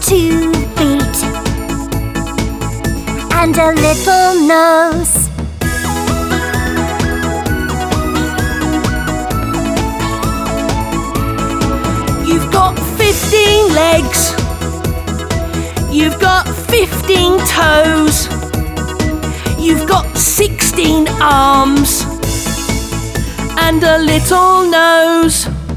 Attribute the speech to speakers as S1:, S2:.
S1: 2 feet and a little nose.
S2: You've got 15 legs. You've got 15 toes. You've got 16 arms and a little nose.